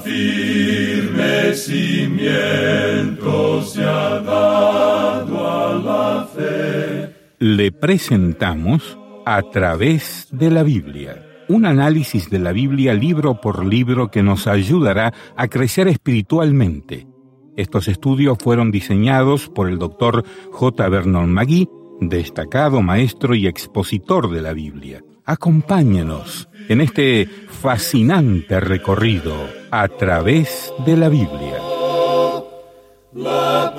firme cimiento se ha dado a la fe. Le presentamos A través de la Biblia, un análisis de la Biblia libro por libro que nos ayudará a crecer espiritualmente. Estos estudios fueron diseñados por el Dr. J. Vernon McGee, destacado maestro y expositor de la Biblia. Acompáñenos en este fascinante recorrido a través de la Biblia. La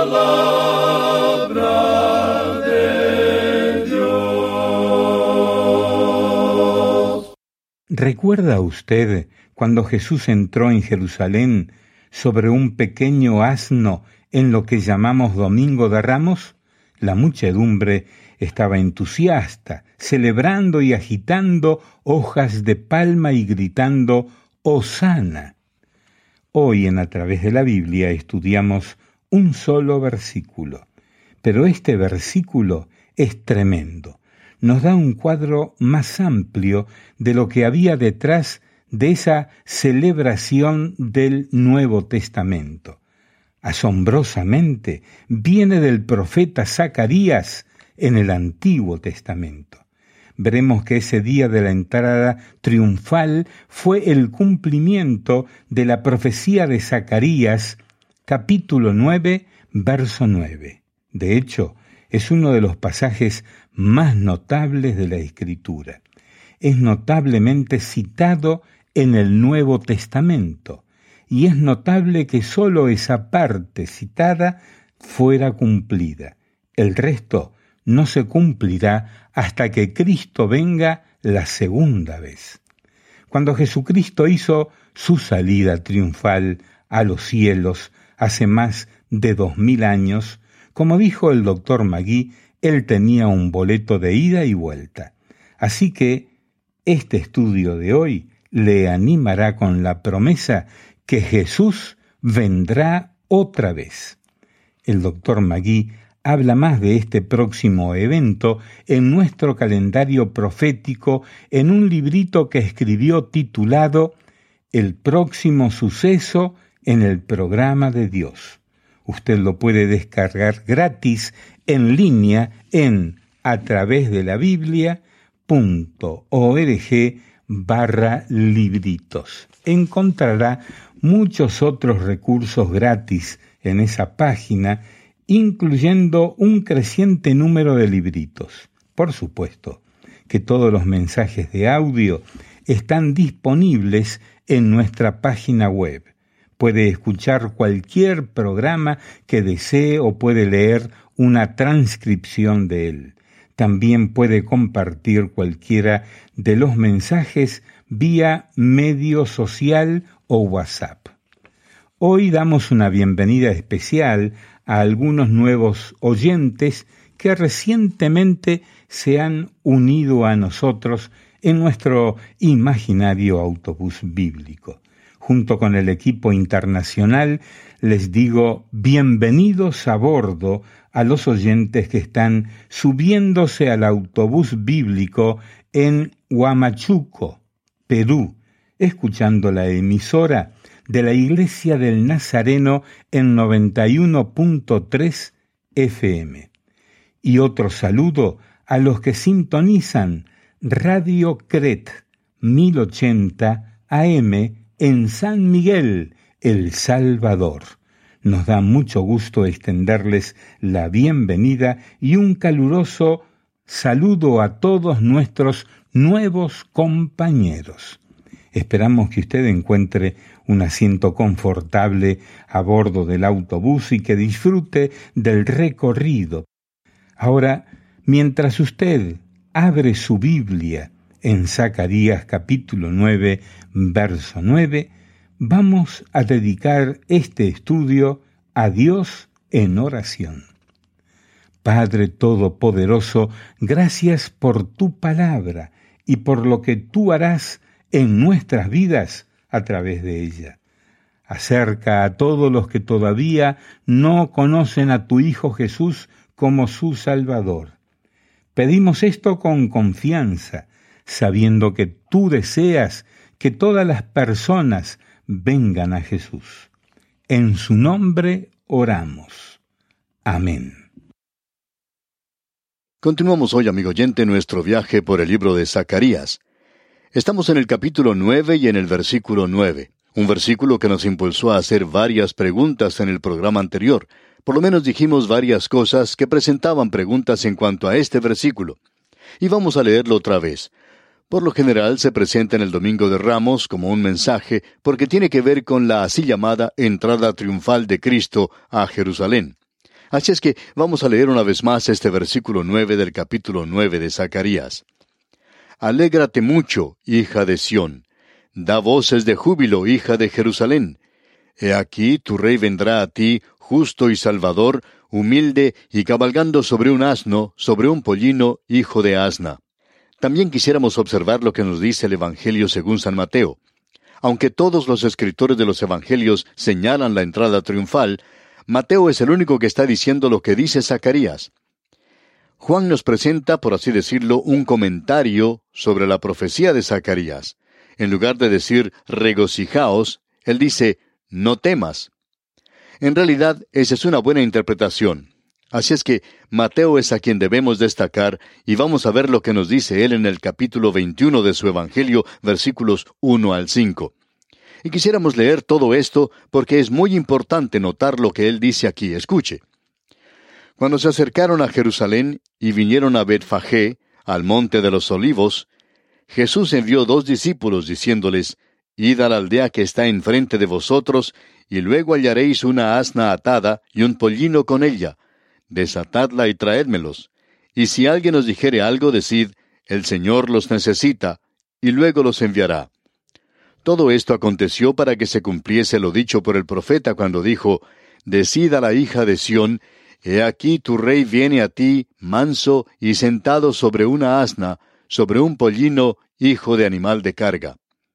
palabra de Dios. ¿Recuerda usted cuando Jesús entró en Jerusalén sobre un pequeño asno en lo que llamamos Domingo de Ramos? La muchedumbre estaba entusiasta, celebrando y agitando hojas de palma y gritando «Hosana». Hoy en A través de la Biblia estudiamos un solo versículo, pero este versículo es tremendo. Nos da un cuadro más amplio de lo que había detrás de esa celebración del Nuevo Testamento. Asombrosamente, viene del profeta Zacarías en el Antiguo Testamento. Veremos que ese día de la entrada triunfal fue el cumplimiento de la profecía de Zacarías, capítulo 9, verso 9. De hecho, es uno de los pasajes más notables de la Escritura. Es notablemente citado en el Nuevo Testamento, y es notable que sólo esa parte citada fuera cumplida. El resto no se cumplirá hasta que Cristo venga la segunda vez. Cuando Jesucristo hizo su salida triunfal a los cielos hace más de 2000 años, como dijo el Dr. McGee, él tenía un boleto de ida y vuelta. Así que este estudio de hoy le animará con la promesa que Jesús vendrá otra vez. El Dr. McGee habla más de este próximo evento en nuestro calendario profético en un librito que escribió titulado El próximo suceso en el programa de Dios. Usted lo puede descargar gratis en línea en atravesdelabiblia.org/libritos. Encontrará muchos otros recursos gratis en esa página, incluyendo un creciente número de libritos. Por supuesto que todos los mensajes de audio están disponibles en nuestra página web. Puede escuchar cualquier programa que desee o puede leer una transcripción de él. También puede compartir cualquiera de los mensajes vía medio social o WhatsApp. Hoy damos una bienvenida especial a algunos nuevos oyentes que recientemente se han unido a nosotros en nuestro imaginario autobús bíblico. Junto con el equipo internacional les digo bienvenidos a bordo a los oyentes que están subiéndose al autobús bíblico en Huamachuco, Perú, escuchando la emisora de la Iglesia del Nazareno en 91.3 FM. Y otro saludo a los que sintonizan Radio Cret 1080 AM en San Miguel, El Salvador. Nos da mucho gusto extenderles la bienvenida y un caluroso saludo a todos nuestros nuevos compañeros. Esperamos que usted encuentre un asiento confortable a bordo del autobús y que disfrute del recorrido. Ahora, mientras usted abre su Biblia en Zacarías capítulo 9, verso 9, vamos a dedicar este estudio a Dios en oración. Padre Todopoderoso, gracias por tu palabra y por lo que tú harás en nuestras vidas a través de ella. Acerca a todos los que todavía no conocen a tu Hijo Jesús como su Salvador. Pedimos esto con confianza, sabiendo que tú deseas que todas las personas vengan a Jesús. En su nombre oramos. Amén. Continuamos hoy, amigo oyente, nuestro viaje por el libro de Zacarías. Estamos en el capítulo 9 y en el versículo 9, un versículo que nos impulsó a hacer varias preguntas en el programa anterior. Por lo menos dijimos varias cosas que presentaban preguntas en cuanto a este versículo. Y vamos a leerlo otra vez. Por lo general se presenta en el Domingo de Ramos como un mensaje porque tiene que ver con la así llamada entrada triunfal de Cristo a Jerusalén. Así es que vamos a leer una vez más este versículo 9 del capítulo 9 de Zacarías. Alégrate mucho, hija de Sión. Da voces de júbilo, hija de Jerusalén. He aquí tu rey vendrá a ti, justo y salvador, humilde y cabalgando sobre un asno, sobre un pollino, hijo de asna. También quisiéramos observar lo que nos dice el Evangelio según San Mateo. Aunque todos los escritores de los Evangelios señalan la entrada triunfal, Mateo es el único que está diciendo lo que dice Zacarías. Juan nos presenta, por así decirlo, un comentario sobre la profecía de Zacarías. En lugar de decir regocijaos, él dice no temas. En realidad, esa es una buena interpretación. Así es que Mateo es a quien debemos destacar, y vamos a ver lo que nos dice él en el capítulo 21 de su Evangelio, versículos 1 al 5. Y quisiéramos leer todo esto porque es muy importante notar lo que él dice aquí. Escuche. Cuando se acercaron a Jerusalén y vinieron a Betfagé, al monte de los olivos, Jesús envió 2 discípulos diciéndoles, Id a la aldea que está enfrente de vosotros, y luego hallaréis una asna atada y un pollino con ella. Desatadla y traédmelos. Y si alguien os dijere algo, decid, el Señor los necesita, y luego los enviará. Todo esto aconteció para que se cumpliese lo dicho por el profeta cuando dijo, Decid a la hija de Sión, he aquí tu rey viene a ti, manso y sentado sobre una asna, sobre un pollino, hijo de animal de carga.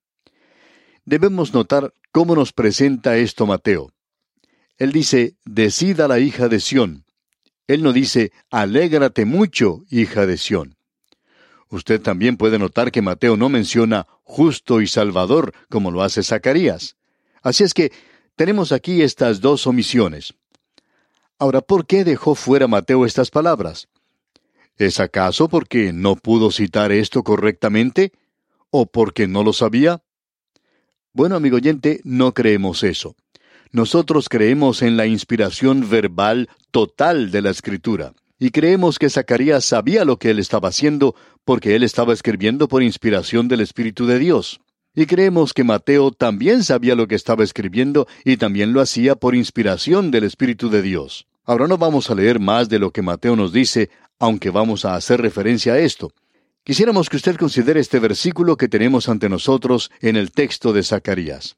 Debemos notar cómo nos presenta esto Mateo. Él dice, Decid a la hija de Sión. Él no dice, alégrate mucho, hija de Sión. Usted también puede notar que Mateo no menciona justo y salvador, como lo hace Zacarías. Así es que tenemos aquí estas 2 omisiones. Ahora, ¿por qué dejó fuera Mateo estas palabras? ¿Es acaso porque no pudo citar esto correctamente? ¿O porque no lo sabía? Bueno, amigo oyente, no creemos eso. Nosotros creemos en la inspiración verbal total de la Escritura, y creemos que Zacarías sabía lo que él estaba haciendo porque él estaba escribiendo por inspiración del Espíritu de Dios. Y creemos que Mateo también sabía lo que estaba escribiendo y también lo hacía por inspiración del Espíritu de Dios. Ahora no vamos a leer más de lo que Mateo nos dice, aunque vamos a hacer referencia a esto. Quisiéramos que usted considere este versículo que tenemos ante nosotros en el texto de Zacarías.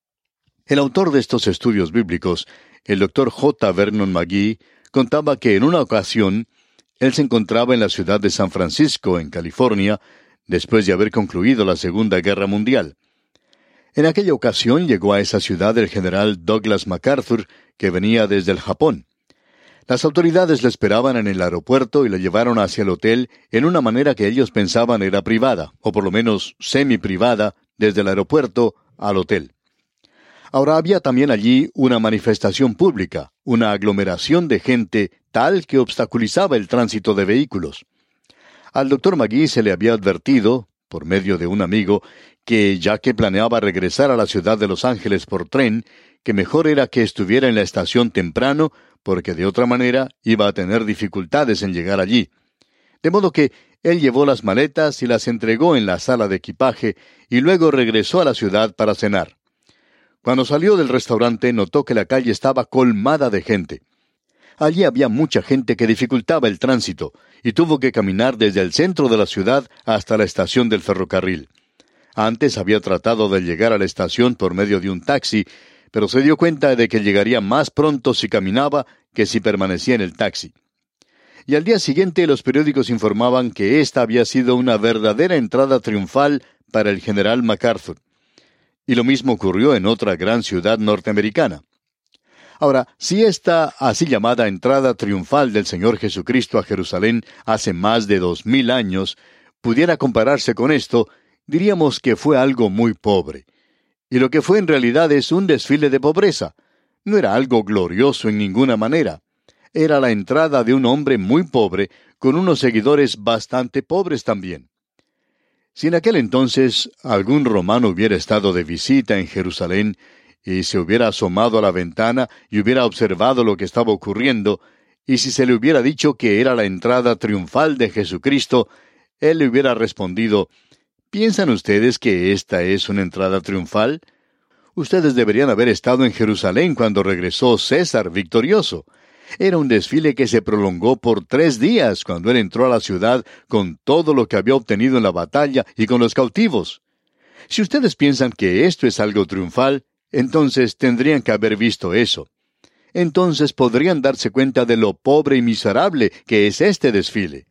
El autor de estos estudios bíblicos, el Dr. J. Vernon McGee, contaba que en una ocasión, él se encontraba en la ciudad de San Francisco, en California, después de haber concluido la Segunda Guerra Mundial. En aquella ocasión llegó a esa ciudad el general Douglas MacArthur, que venía desde el Japón. Las autoridades le esperaban en el aeropuerto y le llevaron hacia el hotel en una manera que ellos pensaban era privada, o por lo menos semi-privada, desde el aeropuerto al hotel. Ahora había también allí una manifestación pública, una aglomeración de gente tal que obstaculizaba el tránsito de vehículos. Al Dr. McGee se le había advertido, por medio de un amigo, que ya que planeaba regresar a la ciudad de Los Ángeles por tren, que mejor era que estuviera en la estación temprano, porque de otra manera iba a tener dificultades en llegar allí. De modo que él llevó las maletas y las entregó en la sala de equipaje, y luego regresó a la ciudad para cenar. Cuando salió del restaurante, notó que la calle estaba colmada de gente. Allí había mucha gente que dificultaba el tránsito, y tuvo que caminar desde el centro de la ciudad hasta la estación del ferrocarril. Antes había tratado de llegar a la estación por medio de un taxi, pero se dio cuenta de que llegaría más pronto si caminaba que si permanecía en el taxi. Y al día siguiente los periódicos informaban que esta había sido una verdadera entrada triunfal para el general MacArthur. Y lo mismo ocurrió en otra gran ciudad norteamericana. Ahora, si esta así llamada entrada triunfal del Señor Jesucristo a Jerusalén hace más de 2000 años pudiera compararse con esto, diríamos que fue algo muy pobre. Y lo que fue en realidad es un desfile de pobreza. No era algo glorioso en ninguna manera. Era la entrada de un hombre muy pobre, con unos seguidores bastante pobres también. Si en aquel entonces algún romano hubiera estado de visita en Jerusalén y se hubiera asomado a la ventana y hubiera observado lo que estaba ocurriendo, y si se le hubiera dicho que era la entrada triunfal de Jesucristo, él le hubiera respondido: ¿piensan ustedes que esta es una entrada triunfal? Ustedes deberían haber estado en Jerusalén cuando regresó César victorioso. Era un desfile que se prolongó por 3 días cuando él entró a la ciudad con todo lo que había obtenido en la batalla y con los cautivos. Si ustedes piensan que esto es algo triunfal, entonces tendrían que haber visto eso. Entonces podrían darse cuenta de lo pobre y miserable que es este desfile.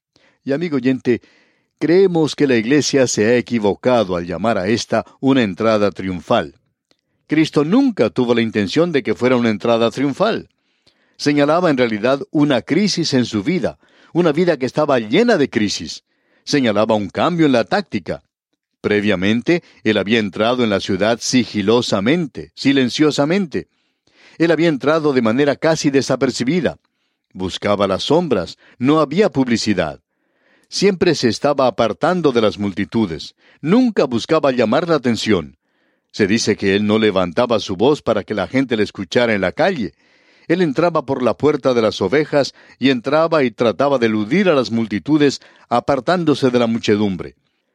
Y amigo oyente, creemos que la Iglesia se ha equivocado al llamar a esta una entrada triunfal. Cristo nunca tuvo la intención de que fuera una entrada triunfal. Señalaba en realidad una crisis en su vida, una vida que estaba llena de crisis. Señalaba un cambio en la táctica. Previamente, él había entrado en la ciudad sigilosamente, silenciosamente. Él había entrado de manera casi desapercibida. Buscaba las sombras, no había publicidad. Siempre se estaba apartando de las multitudes. Nunca buscaba llamar la atención. Se dice que él no levantaba su voz para que la gente le escuchara en la calle. Él entraba por la puerta de las ovejas y entraba y trataba de eludir a las multitudes, apartándose de la muchedumbre.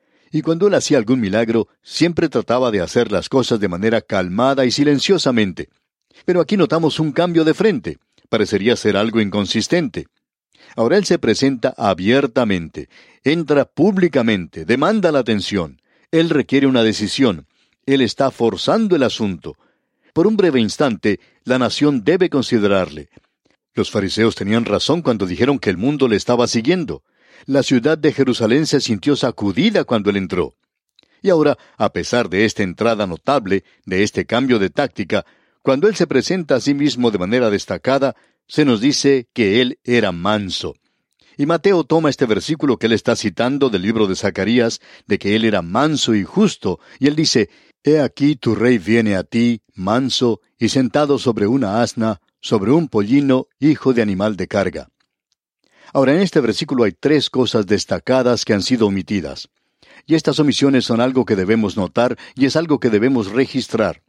Y cuando él hacía algún milagro, siempre trataba de hacer las cosas de manera calmada y silenciosamente. Pero aquí notamos un cambio de frente. Parecería ser algo inconsistente. Ahora él se presenta abiertamente, entra públicamente, demanda la atención. Él requiere una decisión. Él está forzando el asunto. Por un breve instante, la nación debe considerarle. Los fariseos tenían razón cuando dijeron que el mundo le estaba siguiendo. La ciudad de Jerusalén se sintió sacudida cuando él entró. Y ahora, a pesar de esta entrada notable, de este cambio de táctica, cuando él se presenta a sí mismo de manera destacada, se nos dice que él era manso. Y Mateo toma este versículo que él está citando del libro de Zacarías, de que él era manso y justo, y él dice: «He aquí tu rey viene a ti, manso, y sentado sobre una asna, sobre un pollino, hijo de animal de carga». Ahora, en este versículo hay 3 cosas destacadas que han sido omitidas. Y estas omisiones son algo que debemos notar y es algo que debemos registrar.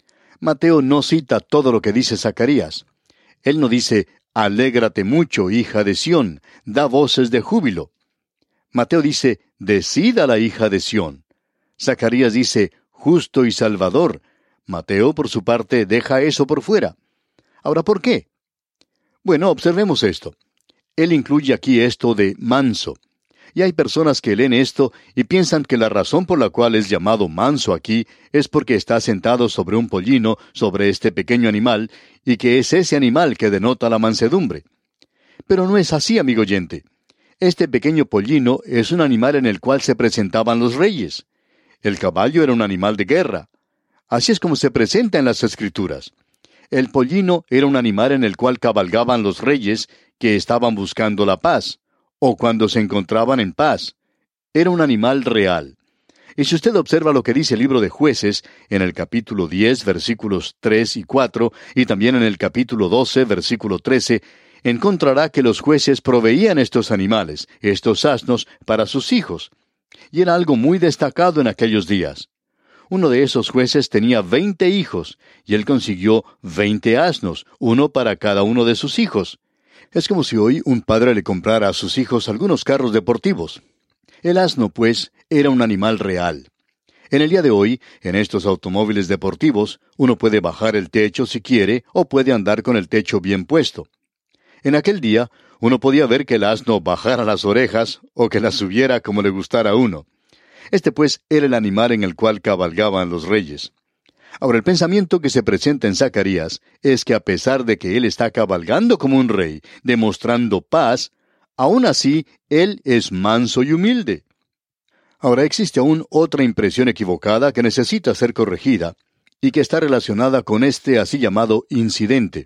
Mateo no cita todo lo que dice Zacarías. Él no dice: «Alégrate mucho, hija de Sión, da voces de júbilo». Mateo dice: «Decida la hija de Sión». Zacarías dice: «Justo y salvador». Mateo, por su parte, deja eso por fuera. Ahora, ¿por qué? Bueno, observemos esto. Él incluye aquí esto de manso. Y hay personas que leen esto y piensan que la razón por la cual es llamado manso aquí es porque está sentado sobre un pollino, sobre este pequeño animal, y que es ese animal que denota la mansedumbre. Pero no es así, amigo oyente. Este pequeño pollino es un animal en el cual se presentaban los reyes. El caballo era un animal de guerra. Así es como se presenta en las Escrituras. El pollino era un animal en el cual cabalgaban los reyes que estaban buscando la paz, o cuando se encontraban en paz. Era un animal real. Y si usted observa lo que dice el libro de Jueces, en el capítulo 10, versículos 3 y 4, y también en el capítulo 12, versículo 13, encontrará que los jueces proveían estos animales, estos asnos, para sus hijos. Y era algo muy destacado en aquellos días. Uno de esos jueces tenía 20 hijos, y él consiguió 20 asnos, uno para cada uno de sus hijos. Es como si hoy un padre le comprara a sus hijos algunos carros deportivos. El asno, pues, era un animal real. En el día de hoy, en estos automóviles deportivos, uno puede bajar el techo si quiere, o puede andar con el techo bien puesto. En aquel día, uno podía ver que el asno bajara las orejas, o que las subiera como le gustara a uno. Este, pues, era el animal en el cual cabalgaban los reyes. Ahora, el pensamiento que se presenta en Zacarías es que a pesar de que él está cabalgando como un rey, demostrando paz, aún así, él es manso y humilde. Ahora, existe aún otra impresión equivocada que necesita ser corregida, y que está relacionada con este así llamado incidente.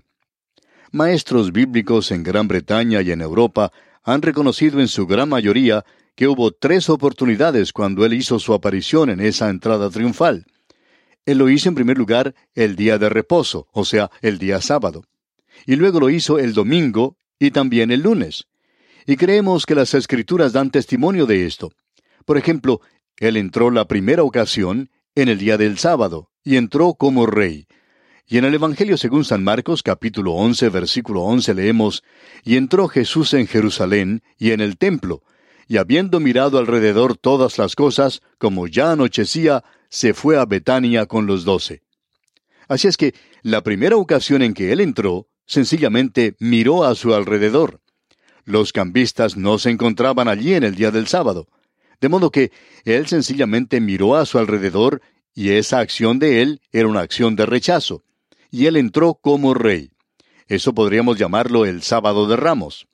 Maestros bíblicos en Gran Bretaña y en Europa han reconocido en su gran mayoría que hubo 3 oportunidades cuando él hizo su aparición en esa entrada triunfal. Él lo hizo en primer lugar el día de reposo, o sea, el día sábado. Y luego lo hizo el domingo y también el lunes. Y creemos que las Escrituras dan testimonio de esto. Por ejemplo, Él entró la primera ocasión en el día del sábado, y entró como rey. Y en el Evangelio según San Marcos, capítulo 11, versículo 11, leemos, «Y entró Jesús en Jerusalén y en el templo, y habiendo mirado alrededor todas las cosas, como ya anochecía, se fue a Betania con los 12». Así es que, la primera ocasión en que Él entró, sencillamente miró a su alrededor. Los cambistas no se encontraban allí en el día del sábado. De modo que Él sencillamente miró a su alrededor, y esa acción de Él era una acción de rechazo. Y Él entró como rey. Eso podríamos llamarlo el sábado de Ramos.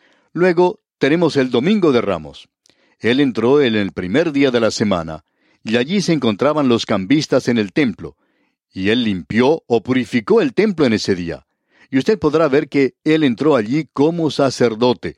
Luego tenemos el domingo de Ramos. Él entró en el primer día de la semana, y allí se encontraban los cambistas en el templo, y Él limpió o purificó el templo en ese día. Y usted podrá ver que Él entró allí como sacerdote.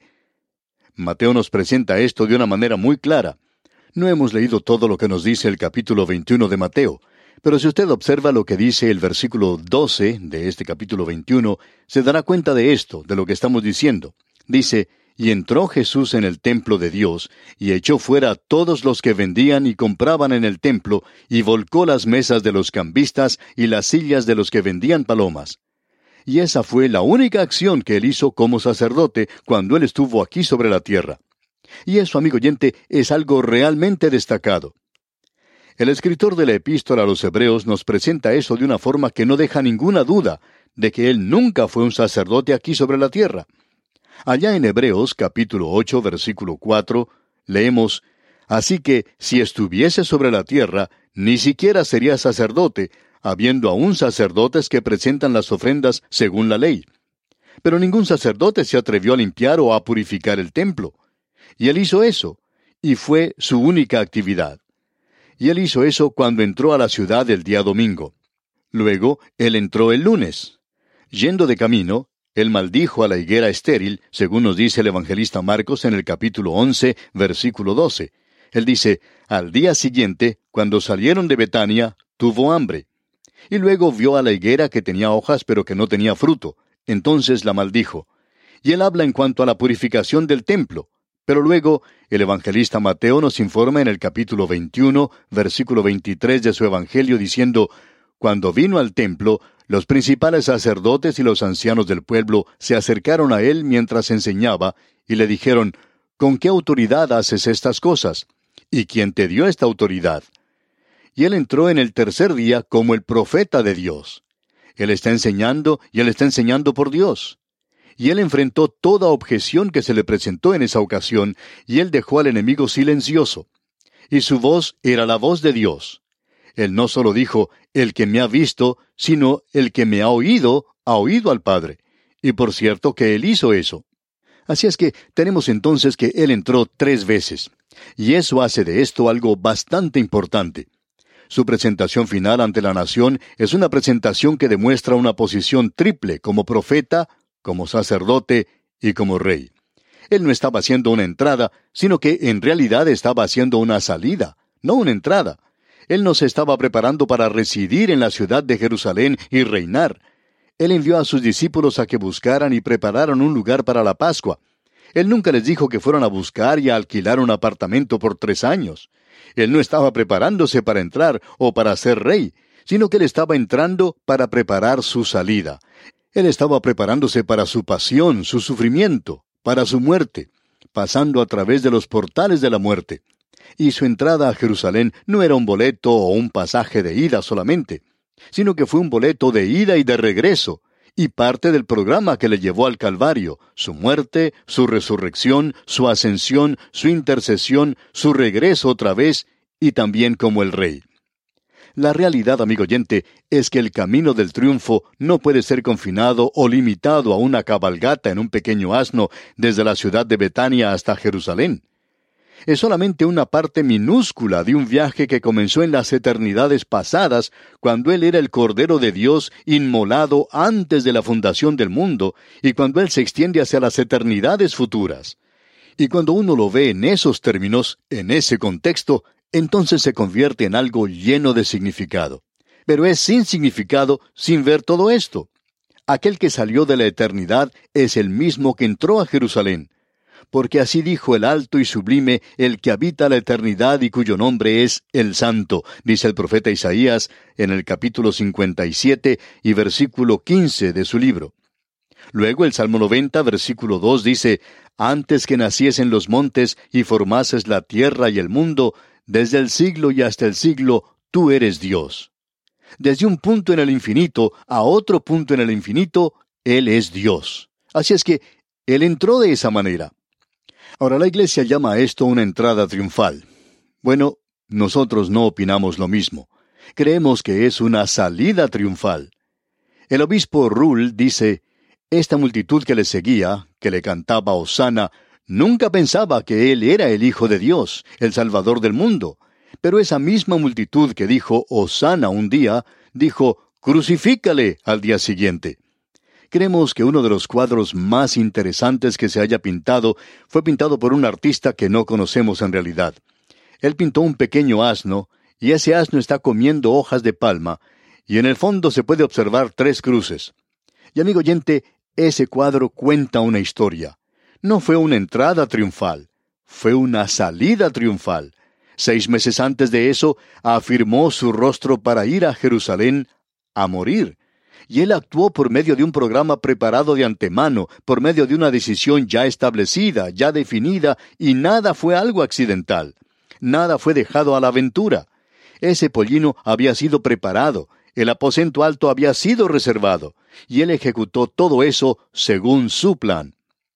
Mateo nos presenta esto de una manera muy clara. No hemos leído todo lo que nos dice el capítulo 21 de Mateo, pero si usted observa lo que dice el versículo 12 de este capítulo 21, se dará cuenta de esto, de lo que estamos diciendo. Dice, «Y entró Jesús en el templo de Dios, y echó fuera a todos los que vendían y compraban en el templo, y volcó las mesas de los cambistas y las sillas de los que vendían palomas». Y esa fue la única acción que Él hizo como sacerdote cuando Él estuvo aquí sobre la tierra. Y eso, amigo oyente, es algo realmente destacado. El escritor de la epístola a los Hebreos nos presenta eso de una forma que no deja ninguna duda de que Él nunca fue un sacerdote aquí sobre la tierra. Allá en Hebreos, capítulo 8, versículo 4, leemos, «Así que, si estuviese sobre la tierra, ni siquiera sería sacerdote, habiendo aún sacerdotes que presentan las ofrendas según la ley. Pero ningún sacerdote se atrevió a limpiar o a purificar el templo. Y Él hizo eso, y fue su única actividad. Y Él hizo eso cuando entró a la ciudad el día domingo. Luego, Él entró el lunes. Yendo de camino, Él maldijo a la higuera estéril, según nos dice el evangelista Marcos en el capítulo 11, versículo 12. Él dice, «Al día siguiente, cuando salieron de Betania, tuvo hambre. Y luego vio a la higuera que tenía hojas pero que no tenía fruto. Entonces la maldijo». Y Él habla en cuanto a la purificación del templo. Pero luego, el evangelista Mateo nos informa en el capítulo 21, versículo 23 de su evangelio, diciendo, «Cuando vino al templo, los principales sacerdotes y los ancianos del pueblo se acercaron a Él mientras enseñaba, y le dijeron, ¿con qué autoridad haces estas cosas? ¿Y quién te dio esta autoridad?» Y Él entró en el tercer día como el profeta de Dios. Él está enseñando, y Él está enseñando por Dios. Y Él enfrentó toda objeción que se le presentó en esa ocasión, y Él dejó al enemigo silencioso. Y su voz era la voz de Dios. Él no solo dijo, «El que me ha visto», sino «El que me ha oído al Padre». Y por cierto que Él hizo eso. Así es que tenemos entonces que Él entró 3 veces. Y eso hace de esto algo bastante importante. Su presentación final ante la nación es una presentación que demuestra una posición triple como profeta, como sacerdote y como rey. Él no estaba haciendo una entrada, sino que en realidad estaba haciendo una salida, no una entrada. Él no se estaba preparando para residir en la ciudad de Jerusalén y reinar. Él envió a sus discípulos a que buscaran y prepararan un lugar para la Pascua. Él nunca les dijo que fueran a buscar y a alquilar un apartamento por 3 años. Él no estaba preparándose para entrar o para ser rey, sino que él estaba entrando para preparar su salida. Él estaba preparándose para su pasión, su sufrimiento, para su muerte, pasando a través de los portales de la muerte. Y su entrada a Jerusalén no era un boleto o un pasaje de ida solamente, sino que fue un boleto de ida y de regreso, y parte del programa que le llevó al Calvario, su muerte, su resurrección, su ascensión, su intercesión, su regreso otra vez, y también como el Rey. La realidad, amigo oyente, es que el camino del triunfo no puede ser confinado o limitado a una cabalgata en un pequeño asno desde la ciudad de Betania hasta Jerusalén. Es solamente una parte minúscula de un viaje que comenzó en las eternidades pasadas, cuando Él era el Cordero de Dios inmolado antes de la fundación del mundo, y cuando Él se extiende hacia las eternidades futuras. Y cuando uno lo ve en esos términos, en ese contexto, entonces se convierte en algo lleno de significado. pero es sin significado sin ver todo esto. Aquel que salió de la eternidad es el mismo que entró a Jerusalén. Porque así dijo el alto y sublime, el que habita la eternidad y cuyo nombre es el Santo, dice el profeta Isaías en el capítulo 57 y versículo 15 de su libro. Luego el Salmo 90, versículo 2 dice, antes que naciesen los montes y formases la tierra y el mundo, desde el siglo y hasta el siglo, tú eres Dios. Desde un punto en el infinito a otro punto en el infinito, Él es Dios. Así es que Él entró de esa manera. Ahora la Iglesia llama a esto una entrada triunfal. Bueno, nosotros no opinamos lo mismo. Creemos que es una salida triunfal. El obispo Rull dice, esta multitud que le seguía, que le cantaba Hosana, nunca pensaba que Él era el Hijo de Dios, el Salvador del mundo. Pero esa misma multitud que dijo Hosana un día, dijo, crucifícale al día siguiente. Creemos que uno de los cuadros más interesantes que se haya pintado fue pintado por un artista que no conocemos en realidad. Él pintó un pequeño asno, y ese asno está comiendo hojas de palma, y en el fondo se puede observar 3 cruces. Y amigo oyente, ese cuadro cuenta una historia. No fue una entrada triunfal, fue una salida triunfal. 6 meses antes de eso, afirmó su rostro para ir a Jerusalén a morir. Y él actuó por medio de un programa preparado de antemano, por medio de una decisión ya establecida, ya definida, y nada fue algo accidental. Nada fue dejado a la aventura. Ese pollino había sido preparado, el aposento alto había sido reservado, y él ejecutó todo eso según su plan.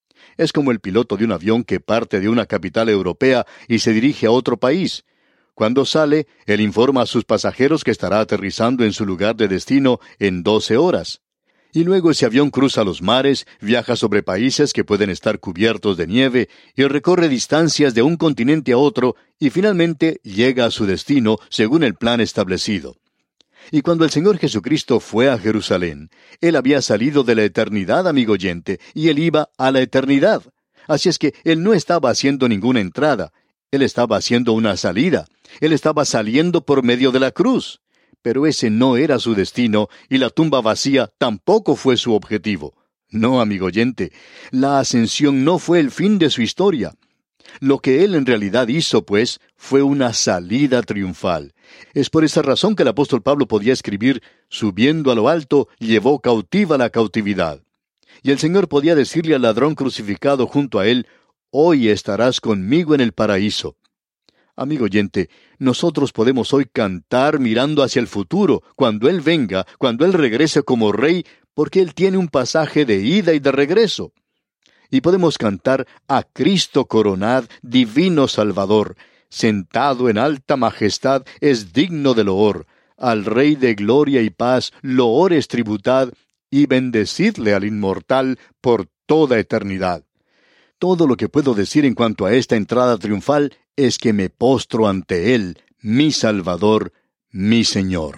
Es como el piloto de un avión que parte de una capital europea y se dirige a otro país. Cuando sale, él informa a sus pasajeros que estará aterrizando en su lugar de destino en 12 horas. Y luego ese avión cruza los mares, viaja sobre países que pueden estar cubiertos de nieve, y recorre distancias de un continente a otro, y finalmente llega a su destino según el plan establecido. Y cuando el Señor Jesucristo fue a Jerusalén, Él había salido de la eternidad, amigo oyente, y Él iba a la eternidad. Así es que Él no estaba haciendo ninguna entrada, Él estaba haciendo una salida. Él estaba saliendo por medio de la cruz. Pero ese no era su destino, y la tumba vacía tampoco fue su objetivo. No, amigo oyente, la ascensión no fue el fin de su historia. Lo que Él en realidad hizo, pues, fue una salida triunfal. Es por esa razón que el apóstol Pablo podía escribir, subiendo a lo alto, llevó cautiva la cautividad. Y el Señor podía decirle al ladrón crucificado junto a Él, hoy estarás conmigo en el paraíso. Amigo oyente, nosotros podemos hoy cantar mirando hacia el futuro, cuando Él venga, cuando Él regrese como Rey, porque Él tiene un pasaje de ida y de regreso. Y podemos cantar a Cristo coronad, divino Salvador, sentado en alta majestad, es digno de loor, al Rey de gloria y paz, loores tributad, y bendecidle al inmortal por toda eternidad. Todo lo que puedo decir en cuanto a esta entrada triunfal es que me postro ante Él, mi Salvador, mi Señor.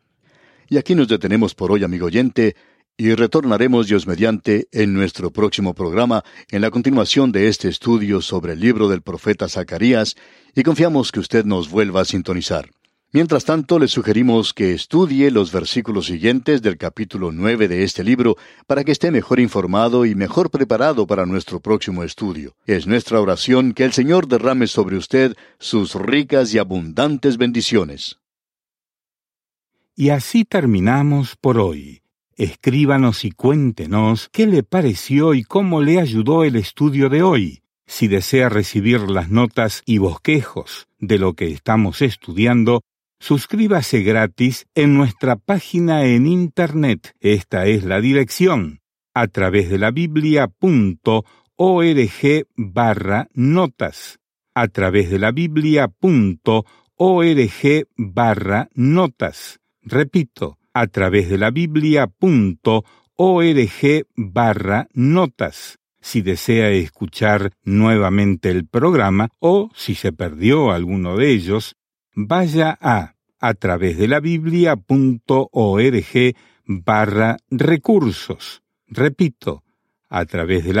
Y aquí nos detenemos por hoy, amigo oyente, y retornaremos Dios mediante en nuestro próximo programa, en la continuación de este estudio sobre el libro del profeta Zacarías, y confiamos que usted nos vuelva a sintonizar. Mientras tanto, le sugerimos que estudie los versículos siguientes del capítulo 9 de este libro para que esté mejor informado y mejor preparado para nuestro próximo estudio. Es nuestra oración que el Señor derrame sobre usted sus ricas y abundantes bendiciones. Y así terminamos por hoy. Escríbanos y cuéntenos qué le pareció y cómo le ayudó el estudio de hoy. Si desea recibir las notas y bosquejos de lo que estamos estudiando, suscríbase gratis en nuestra página en Internet. Esta es la dirección, a través de la biblia.org/notas. A través de la biblia.org/notas. Repito, a través de la biblia.org/notas. Si desea escuchar nuevamente el programa o si se perdió alguno de ellos, vaya a través de la biblia.org/recursos. Repito, a través de la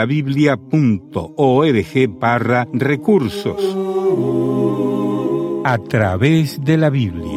biblia.org/recursos. A través de la Biblia.